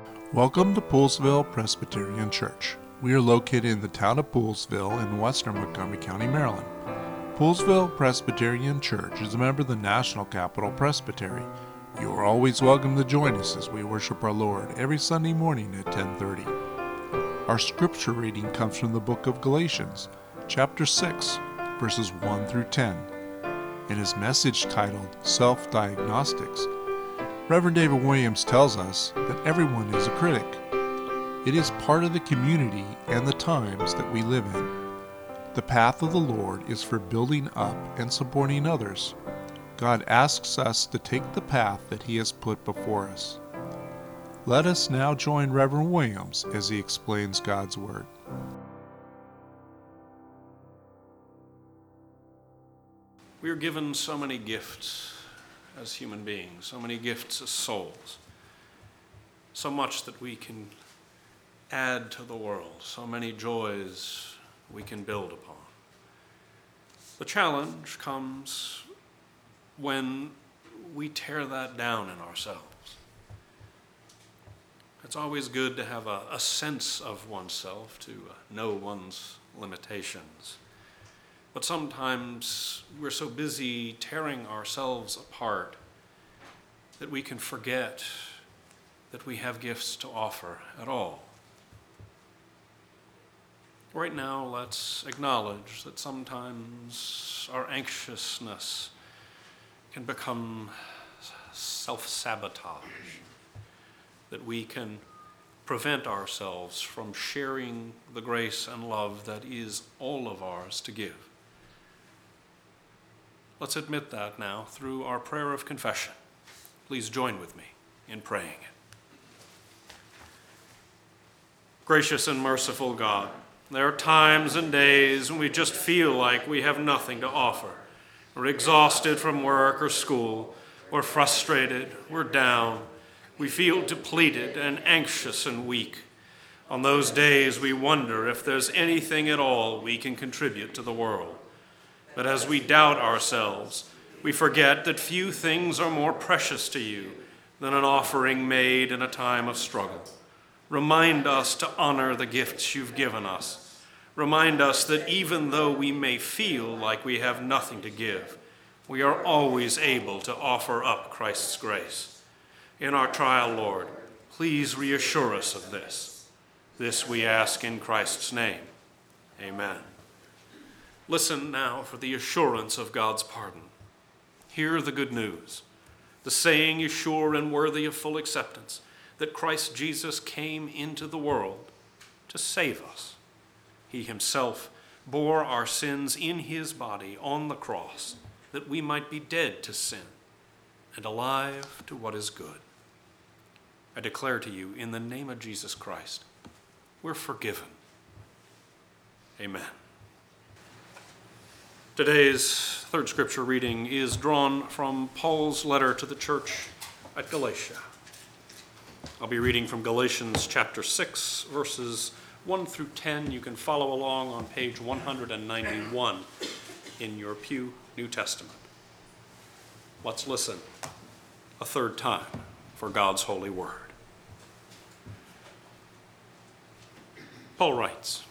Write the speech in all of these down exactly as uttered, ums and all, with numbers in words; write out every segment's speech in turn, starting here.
Welcome to Poolesville Presbyterian Church. We are located in the town of Poolesville in western Montgomery County, Maryland. Poolesville Presbyterian Church is a member of the National Capital Presbytery. You are always welcome to join us as we worship our Lord every Sunday morning at ten thirty. Our scripture reading comes from the book of Galatians, chapter six, verses one through ten. In his message titled Self-Diagnostics, Reverend David Williams tells us that everyone is a critic. It is part of the community and the times that we live in. The path of the Lord is for building up and supporting others. God asks us to take the path that He has put before us. Let us now join Reverend Williams as he explains God's Word. We are given so many gifts as human beings, so many gifts as souls, so much that we can add to the world, so many joys we can build upon. The challenge comes when we tear that down in ourselves. It's always good to have a, a sense of oneself, to know one's limitations. But sometimes we're so busy tearing ourselves apart that we can forget that we have gifts to offer at all. Right now, let's acknowledge that sometimes our anxiousness can become self-sabotage, that we can prevent ourselves from sharing the grace and love that is all of ours to give. Let's admit that now through our prayer of confession. Please join with me in praying it. Gracious and merciful God, there are times and days when we just feel like we have nothing to offer. We're exhausted from work or school. We're frustrated. We're down. We feel depleted and anxious and weak. On those days, we wonder if there's anything at all we can contribute to the world. But as we doubt ourselves, we forget that few things are more precious to you than an offering made in a time of struggle. Remind us to honor the gifts you've given us. Remind us that even though we may feel like we have nothing to give, we are always able to offer up Christ's grace. In our trial, Lord, please reassure us of this. This we ask in Christ's name. Amen. Listen now for the assurance of God's pardon. Hear the good news. The saying is sure and worthy of full acceptance, that Christ Jesus came into the world to save us. He himself bore our sins in his body on the cross, that we might be dead to sin and alive to what is good. I declare to you, in the name of Jesus Christ, we're forgiven. Amen. Today's third scripture reading is drawn from Paul's letter to the church at Galatia. I'll be reading from Galatians chapter six, verses one through ten. You can follow along on page one ninety-one in your Pew New Testament. Let's listen a third time for God's holy word. Paul writes,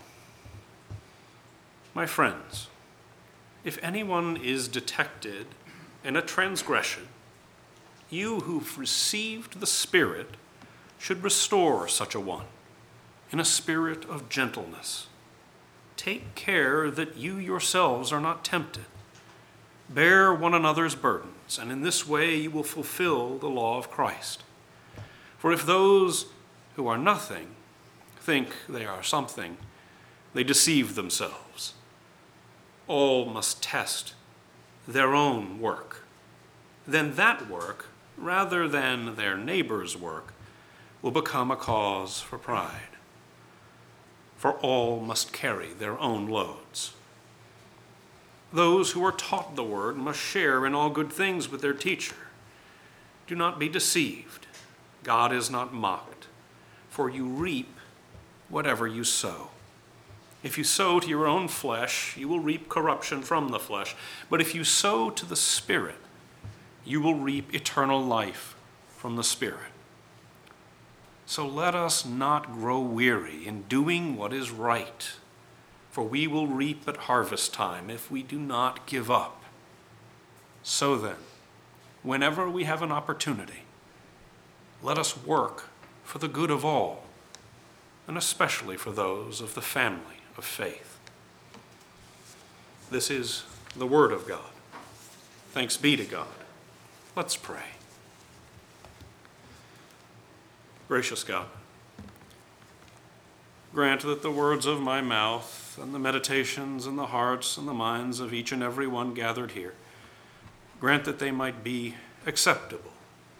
"My friends, if anyone is detected in a transgression, you who've received the Spirit should restore such a one in a spirit of gentleness. Take care that you yourselves are not tempted. Bear one another's burdens, and in this way you will fulfill the law of Christ. For if those who are nothing think they are something, they deceive themselves. All must test their own work. Then that work, rather than their neighbor's work, will become a cause for pride. For all must carry their own loads. Those who are taught the word must share in all good things with their teacher. Do not be deceived. God is not mocked, for you reap whatever you sow. If you sow to your own flesh, you will reap corruption from the flesh. But if you sow to the Spirit, you will reap eternal life from the Spirit. So let us not grow weary in doing what is right, for we will reap at harvest time if we do not give up. So then, whenever we have an opportunity, let us work for the good of all, and especially for those of the family of faith. This is the word of God. Thanks be to God. Let's pray. Gracious God, grant that the words of my mouth and the meditations and the hearts and the minds of each and every one gathered here, grant that they might be acceptable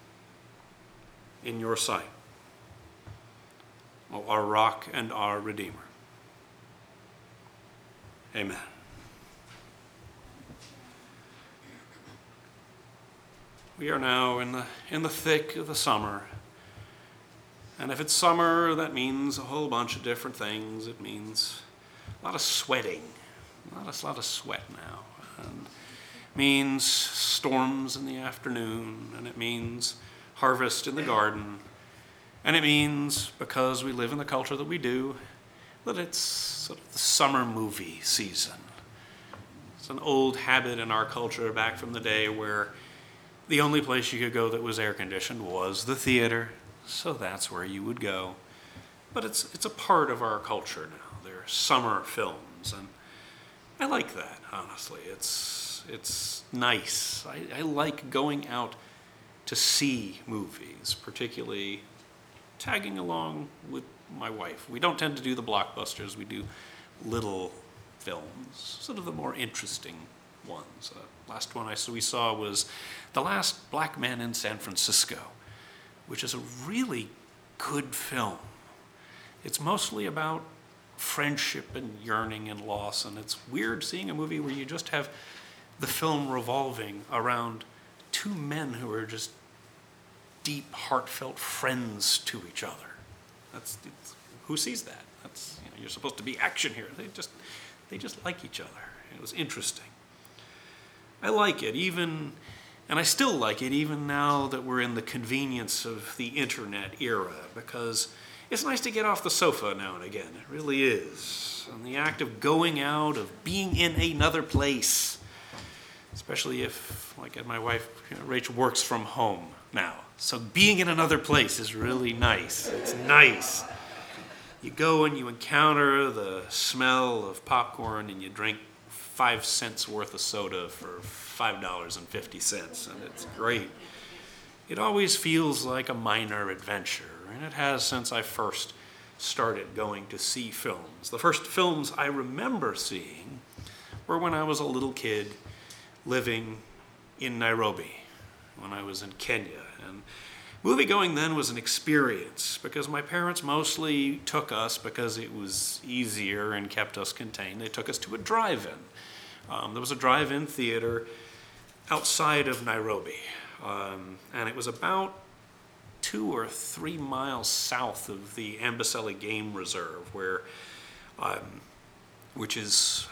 in your sight, O our rock and our Redeemer. Amen. We are now in the, in the thick of the summer. And if it's summer, that means a whole bunch of different things. It means a lot of sweating, a lot of, a lot of sweat now. And it means storms in the afternoon, and it means harvest in the garden. And it means, because we live in the culture that we do, that it's sort of the summer movie season. It's an old habit in our culture back from the day where the only place you could go that was air-conditioned was the theater. So that's where you would go. But it's it's a part of our culture now. There are summer films, and I like that, honestly. It's it's nice. I, I like going out to see movies, particularly tagging along with my wife. We don't tend to do the blockbusters. We do little films, sort of the more interesting ones. Uh, last one I saw, we saw was The Last Black Man in San Francisco, which is a really good film. It's mostly about friendship and yearning and loss, and it's weird seeing a movie where you just have the film revolving around two men who are just deep, heartfelt friends to each other. That's it's, who sees that? That's you know, you're supposed to be action here. They just they just like each other. It was interesting. I like it, even. And I still like it even now that we're in the convenience of the internet era, because it's nice to get off the sofa now and again. It really is. And the act of going out, of being in another place, especially if, like my wife, you know, Rachel works from home now. So being in another place is really nice. It's nice. You go and you encounter the smell of popcorn and you drink five cents worth of soda for five dollars and fifty cents, and it's great. It always feels like a minor adventure, and it has since I first started going to see films. The first films I remember seeing were when I was a little kid living in Nairobi, when I was in Kenya. And movie-going then was an experience, because my parents mostly took us because it was easier and kept us contained. They took us to a drive-in. Um, there was a drive-in theater outside of Nairobi, um, and it was about two or three miles south of the Amboseli Game Reserve, where, um, which is,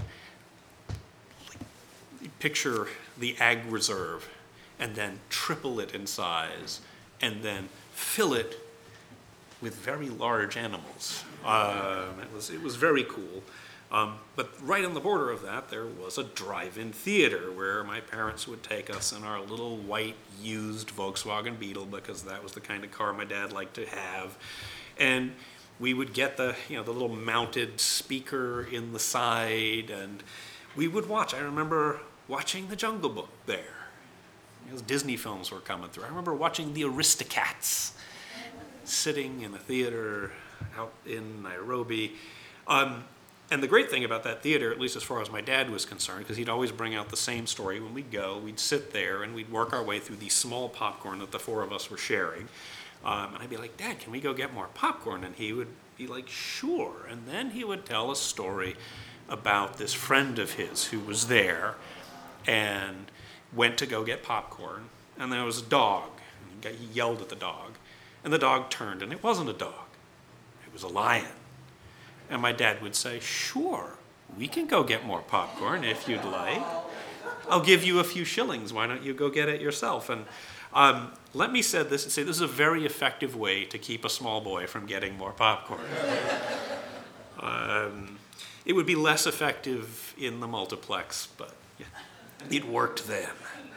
like, picture the Ag Reserve, and then triple it in size, and then fill it with very large animals. Um, it was it was very cool. Um, but right on the border of that, there was a drive-in theater where my parents would take us in our little white used Volkswagen Beetle, because that was the kind of car my dad liked to have. And we would get the, you know, the little mounted speaker in the side, and we would watch. I remember watching The Jungle Book there. Those Disney films were coming through. I remember watching The Aristocats, sitting in a theater out in Nairobi. Um, And the great thing about that theater, at least as far as my dad was concerned, because he'd always bring out the same story when we'd go, we'd sit there and we'd work our way through these small popcorn that the four of us were sharing. Um, and I'd be like, Dad, can we go get more popcorn? And he would be like, sure. And then he would tell a story about this friend of his who was there and went to go get popcorn. And there was a dog. And he, got, he yelled at the dog. And the dog turned, and it wasn't a dog. It was a lion. And my dad would say, sure, we can go get more popcorn if you'd like. I'll give you a few shillings. Why don't you go get it yourself? And Um, let me say this, say this is a very effective way to keep a small boy from getting more popcorn. um, it would be less effective in the multiplex, but yeah, it worked then.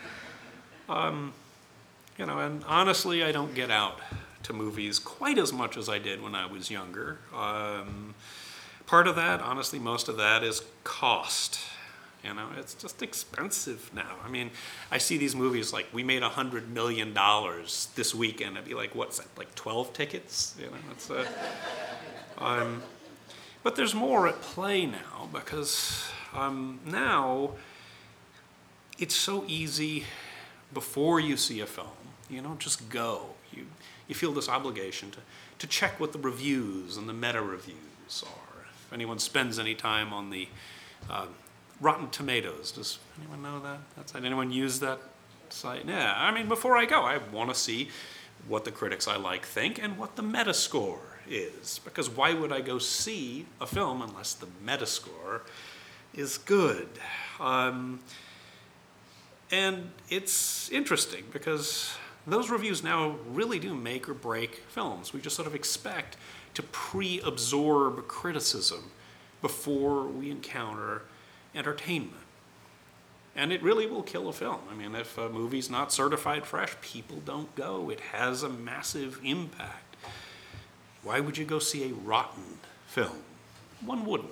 Um, you know, and honestly, I don't get out to movies quite as much as I did when I was younger. Um, part of that, honestly, most of that is cost. You know, it's just expensive now. I mean, I see these movies like, we made one hundred million dollars this weekend. I'd be like, what's that, like twelve tickets? You know, it's uh, um, but there's more at play now, because um, now it's so easy before you see a film. You don't just go. You, you feel this obligation to, to check what the reviews and the meta-reviews are. If anyone spends any time on the uh, Rotten Tomatoes. Does anyone know that? That's, anyone use that site? Yeah, I mean, before I go, I want to see what the critics I like think and what the Metascore is. Because why would I go see a film unless the Metascore is good? Um, and it's interesting because those reviews now really do make or break films. We just sort of expect to pre-absorb criticism before we encounter entertainment. And it really will kill a film. I mean, if a movie's not certified fresh, people don't go. It has a massive impact. Why would you go see a rotten film? One wouldn't.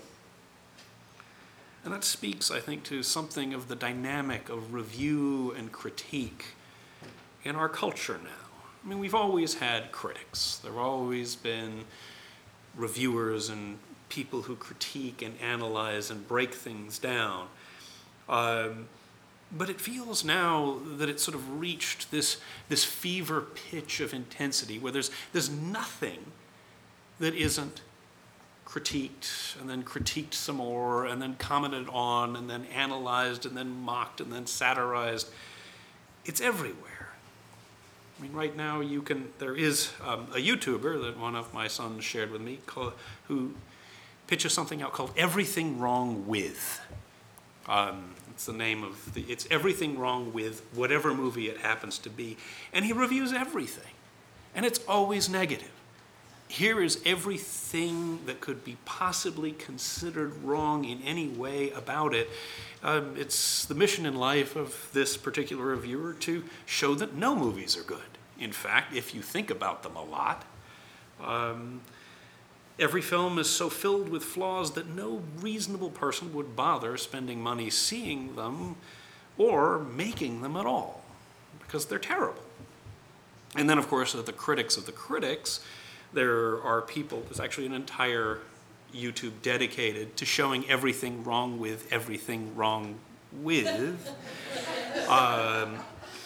And that speaks, I think, to something of the dynamic of review and critique in our culture now. I mean, we've always had critics. There have always been reviewers and people who critique and analyze and break things down. Um, but it feels now that it's sort of reached this, this fever pitch of intensity where there's, there's nothing that isn't critiqued and then critiqued some more and then commented on and then analyzed and then mocked and then satirized. It's everywhere. I mean, right now you can, there is um, a YouTuber that one of my sons shared with me called, who pitches something out called Everything Wrong With. Um, it's the name of the, it's Everything Wrong With whatever movie it happens to be. And he reviews everything. And it's always negative. Here is everything that could be possibly considered wrong in any way about it. Um, it's the mission in life of this particular reviewer to show that no movies are good. In fact, if you think about them a lot, um, every film is so filled with flaws that no reasonable person would bother spending money seeing them or making them at all, because they're terrible. And then, of course, the critics of the critics, there are people, there's actually an entire YouTube dedicated to showing everything wrong with everything wrong with, um,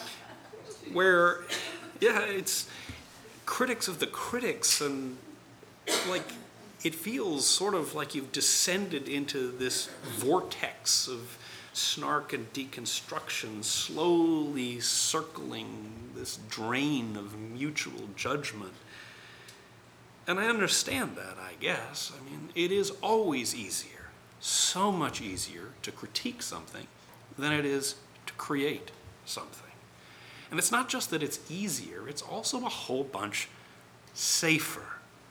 where, yeah, it's critics of the critics, and like, it feels sort of like you've descended into this vortex of snark and deconstruction, slowly circling this drain of mutual judgment. And I understand that, I guess. I mean, it is always easier, so much easier to critique something than it is to create something. And it's not just that it's easier, it's also a whole bunch safer.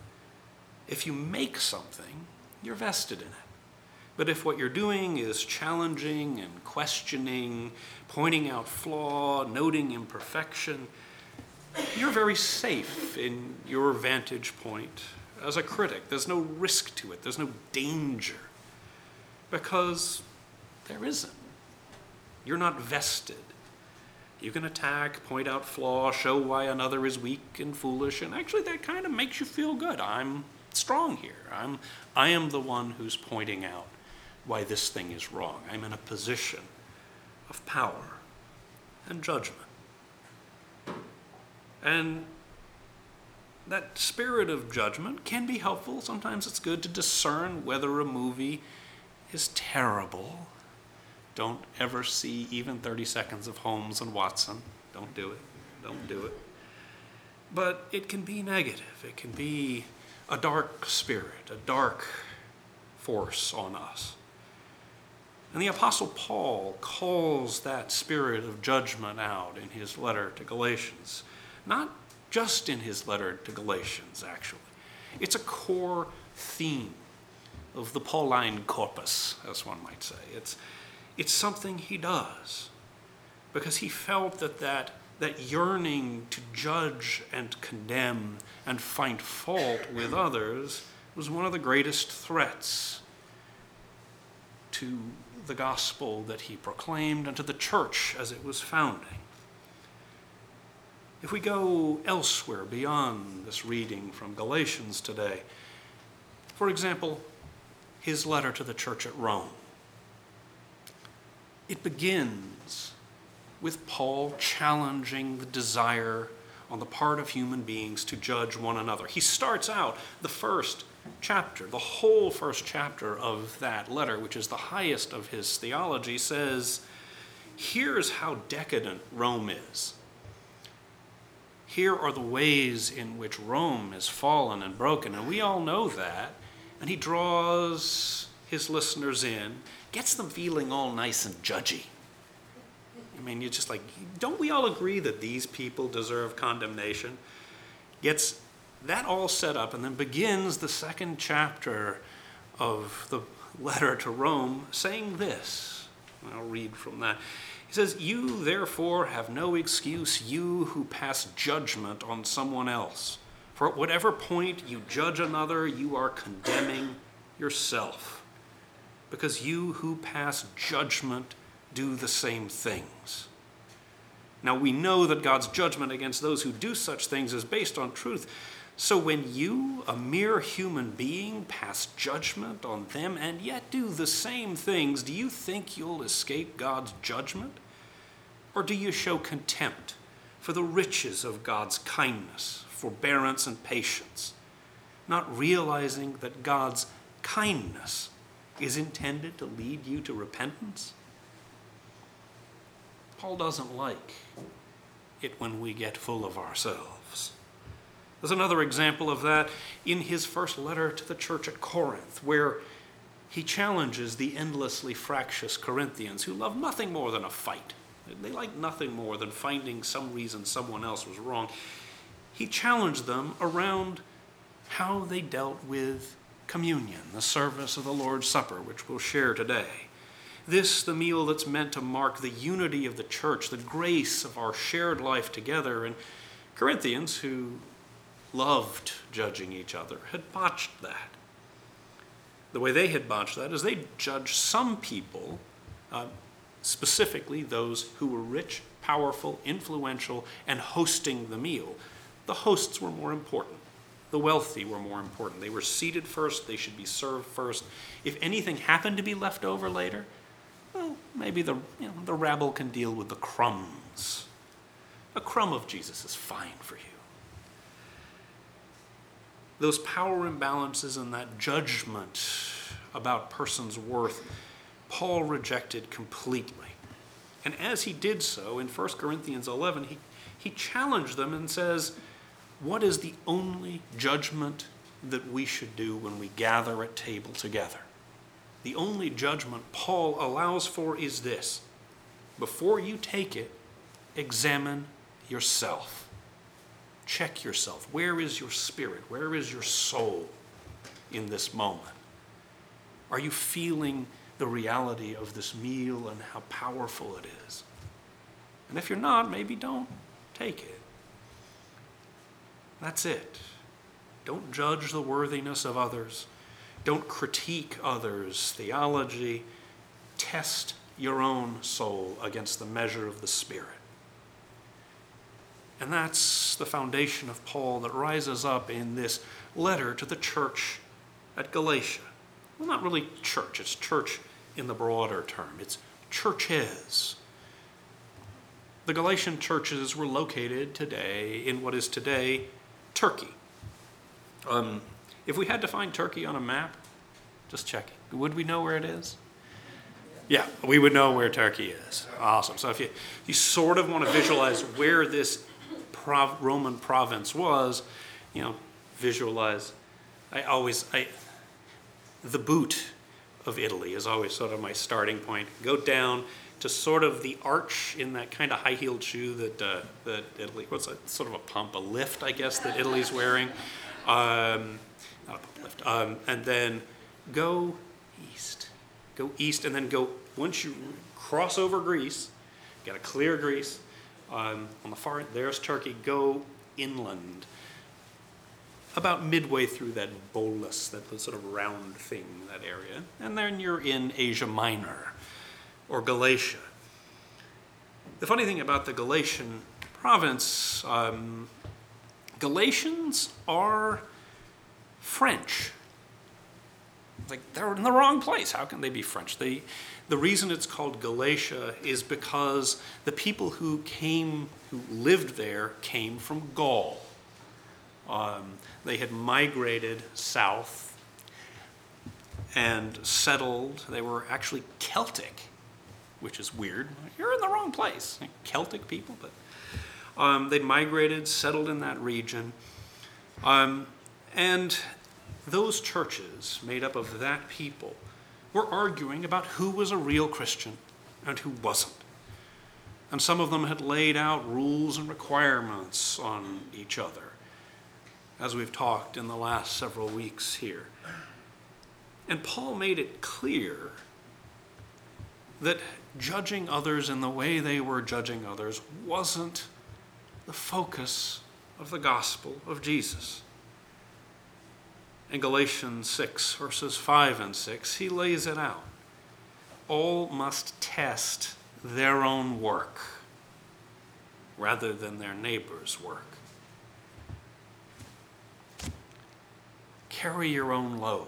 If you make something, you're vested in it. But if what you're doing is challenging and questioning, pointing out flaw, noting imperfection, you're very safe in your vantage point as a critic. There's no risk to it. There's no danger. Because there isn't. You're not vested. You can attack, point out flaw, show why another is weak and foolish, and actually that kind of makes you feel good. I'm strong here. I'm, I am the one who's pointing out why this thing is wrong. I'm in a position of power and judgment. And that spirit of judgment can be helpful. Sometimes it's good to discern whether a movie is terrible. Don't ever see even thirty seconds of Holmes and Watson. Don't do it. Don't do it. But it can be negative. It can be a dark spirit, a dark force on us. And the Apostle Paul calls that spirit of judgment out in his letter to Galatians. Not just in his letter to Galatians, actually. It's a core theme of the Pauline corpus, as one might say. It's, it's something he does because he felt that, that that yearning to judge and condemn and find fault with others was one of the greatest threats to the gospel that he proclaimed and to the church as it was founding. If we go elsewhere beyond this reading from Galatians today, for example, his letter to the church at Rome, it begins with Paul challenging the desire on the part of human beings to judge one another. He starts out the first chapter, the whole first chapter of that letter, which is the highest of his theology, says, here's how decadent Rome is. Here are the ways in which Rome is fallen and broken, and we all know that. And he draws his listeners in, gets them feeling all nice and judgy. I mean, you're just like, don't we all agree that these people deserve condemnation? Gets that all set up and then begins the second chapter of the letter to Rome saying this. I'll read from that. He says, you therefore have no excuse, you who pass judgment on someone else. For at whatever point you judge another, you are condemning yourself. Because you who pass judgment do the same things. Now we know that God's judgment against those who do such things is based on truth. So when you, a mere human being, pass judgment on them and yet do the same things, do you think you'll escape God's judgment? Or do you show contempt for the riches of God's kindness, forbearance, and patience, not realizing that God's kindness is intended to lead you to repentance? Paul doesn't like it when we get full of ourselves. There's another example of that in his first letter to the church at Corinth, where he challenges the endlessly fractious Corinthians who love nothing more than a fight. They like nothing more than finding some reason someone else was wrong. He challenged them around how they dealt with communion, the service of the Lord's Supper, which we'll share today. This, the meal that's meant to mark the unity of the church, the grace of our shared life together. And Corinthians, who loved judging each other, had botched that. The way they had botched that is they judged some people, uh, specifically those who were rich, powerful, influential, and hosting the meal. The hosts were more important. The wealthy were more important. They were seated first. They should be served first. If anything happened to be left over later, well, maybe the, you know, the rabble can deal with the crumbs. A crumb of Jesus is fine for you. Those power imbalances and that judgment about persons' worth, Paul rejected completely. And as he did so in First Corinthians eleven, he, he challenged them and says, what is the only judgment that we should do when we gather at table together? The only judgment Paul allows for is this: before you take it, examine yourself. Check yourself. Where is your spirit? Where is your soul in this moment? Are you feeling the reality of this meal and how powerful it is? And if you're not, maybe don't take it. That's it. Don't judge the worthiness of others. Don't critique others' theology. Test your own soul against the measure of the Spirit. And that's the foundation of Paul that rises up in this letter to the church at Galatia. Well, not really church. It's church in the broader term. It's churches. The Galatian churches were located today in what is today Turkey. Um, if we had to find Turkey on a map, just checking, would we know where it is? Yeah, we would know where Turkey is. Awesome. So if you, if you sort of want to visualize where this prov- Roman province was, you know, visualize. I always, I, the boot of Italy is always sort of my starting point. Go down to sort of the arch in that kind of high-heeled shoe that uh, that Italy, what's that, sort of a pump, a lift, I guess, that Italy's wearing. Um, not a pump lift. Um, and then go east. Go east, and then go, once you cross over Greece, got to clear Greece. Um, on the far end, there's Turkey. Go inland. About midway through that bolus, that sort of round thing, that area. And then you're in Asia Minor, or Galatia. The funny thing about the Galatian province, um, Galatians are French. Like, they're in the wrong place. How can they be French? They, the reason it's called Galatia is because the people who came, who lived there, came from Gaul. Um, they had migrated south and settled. They were actually Celtic, which is weird. You're in the wrong place. Celtic people, but um, they migrated, settled in that region. Um, and those churches made up of that people were arguing about who was a real Christian and who wasn't. And some of them had laid out rules and requirements on each other, as we've talked in the last several weeks here. And Paul made it clear that judging others in the way they were judging others wasn't the focus of the gospel of Jesus. In Galatians six, verses five and six, he lays it out. All must test their own work rather than their neighbor's work. Carry your own load.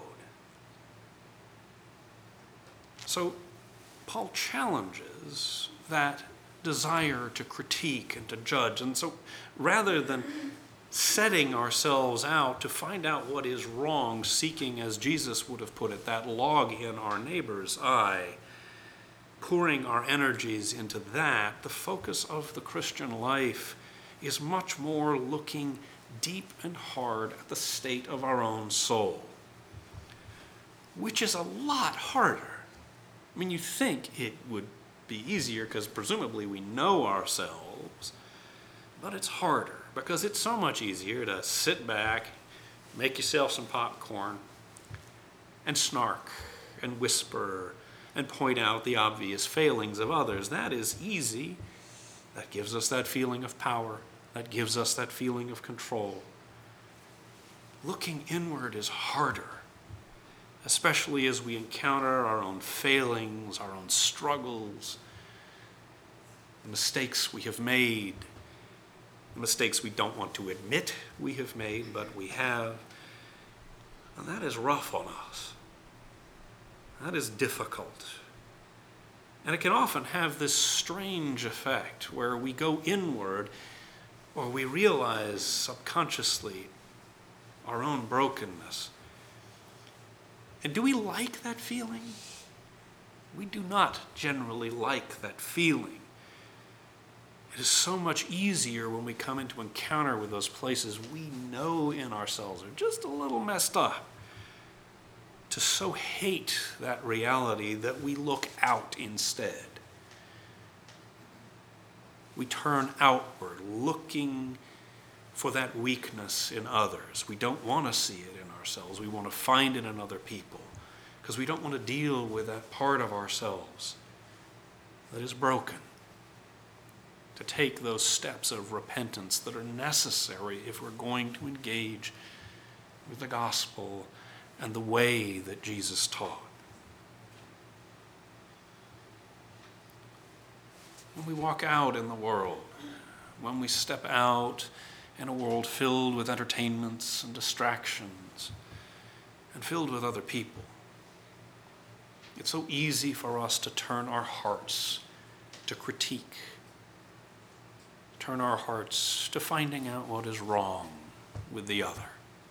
So Paul challenges that desire to critique and to judge. And so rather than setting ourselves out to find out what is wrong, seeking, as Jesus would have put it, that log in our neighbor's eye, pouring our energies into that, the focus of the Christian life is much more looking deep and hard at the state of our own soul, which is a lot harder. I mean, you think it would be easier because presumably we know ourselves, but it's harder because it's so much easier to sit back, make yourself some popcorn, and snark and whisper and point out the obvious failings of others. That is easy. That gives us that feeling of power. That gives us that feeling of control. Looking inward is harder, especially as we encounter our own failings, our own struggles, the mistakes we have made, the mistakes we don't want to admit we have made, but we have. And that is rough on us. That is difficult. And it can often have this strange effect where we go inward, or we realize subconsciously our own brokenness. And do we like that feeling? We do not generally like that feeling. It is so much easier when we come into encounter with those places we know in ourselves are just a little messed up, to so hate that reality that we look out instead. We turn outward, looking for that weakness in others. We don't want to see it in ourselves. We want to find it in other people because we don't want to deal with that part of ourselves that is broken. To take those steps of repentance that are necessary if we're going to engage with the gospel and the way that Jesus taught. When we walk out in the world, when we step out in a world filled with entertainments and distractions and filled with other people, it's so easy for us to turn our hearts to critique, turn our hearts to finding out what is wrong with the other.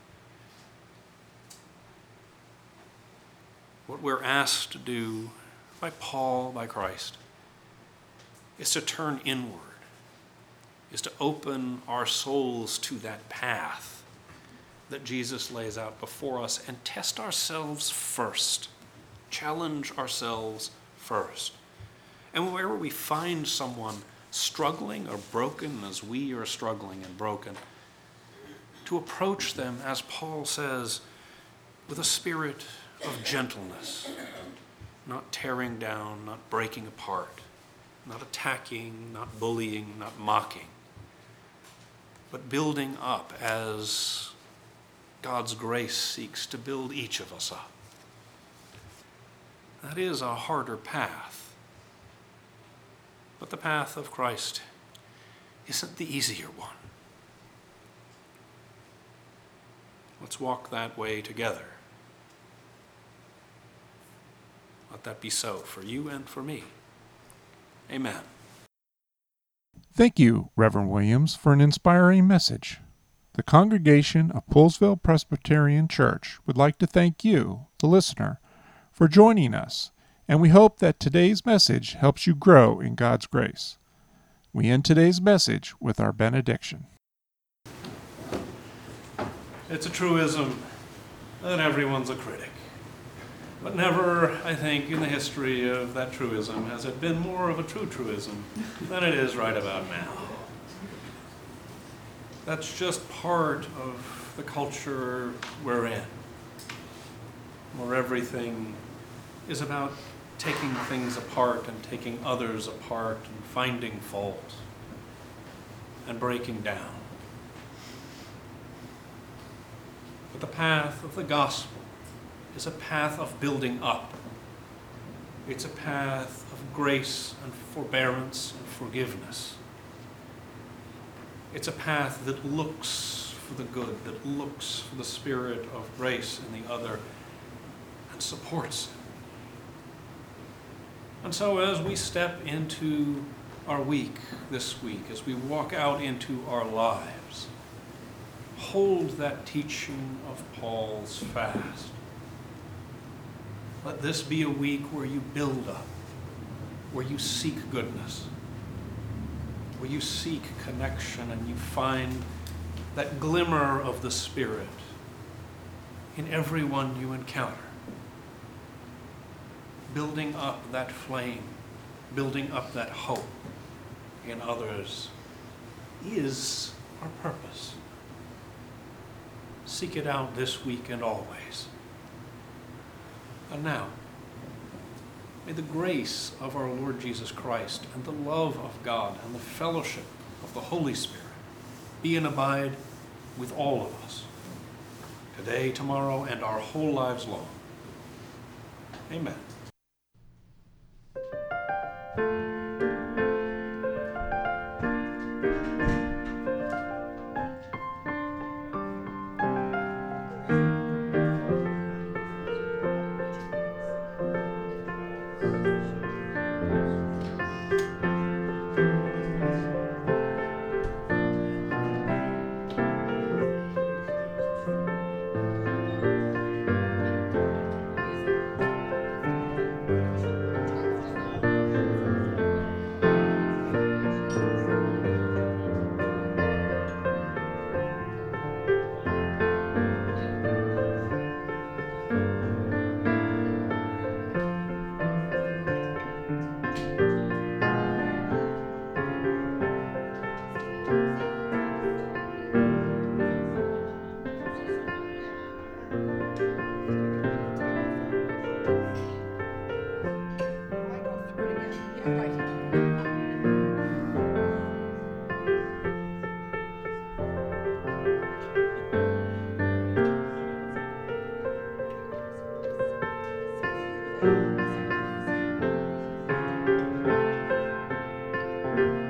What we're asked to do by Paul, by Christ, is to turn inward, is to open our souls to that path that Jesus lays out before us and test ourselves first. challenge ourselves first. And wherever we find someone struggling or broken as we are struggling and broken, to approach them, as Paul says, with a spirit of gentleness, not tearing down, not breaking apart, not attacking, not bullying, not mocking, but building up as God's grace seeks to build each of us up. That is a harder path, but the path of Christ isn't the easier one. Let's walk that way together. Let that be so for you and for me. Amen. Thank you, Reverend Williams, for an inspiring message. The congregation of Poolesville Presbyterian Church would like to thank you, the listener, for joining us, and we hope that today's message helps you grow in God's grace. We end today's message with our benediction. It's a truism that everyone's a critic. But never, I think, in the history of that truism has it been more of a true truism than it is right about now. That's just part of the culture we're in, where everything is about taking things apart and taking others apart and finding fault and breaking down. But the path of the gospel is a path of building up. It's a path of grace and forbearance and forgiveness. It's a path that looks for the good, that looks for the spirit of grace in the other and supports it. And so as we step into our week this week, as we walk out into our lives, hold that teaching of Paul's fast. Let this be a week where you build up, where you seek goodness, where you seek connection and you find that glimmer of the Spirit in everyone you encounter. Building up that flame, building up that hope in others is our purpose. Seek it out this week and always. And now, may the grace of our Lord Jesus Christ and the love of God and the fellowship of the Holy Spirit be and abide with all of us, today, tomorrow, and our whole lives long. Amen. Thank you.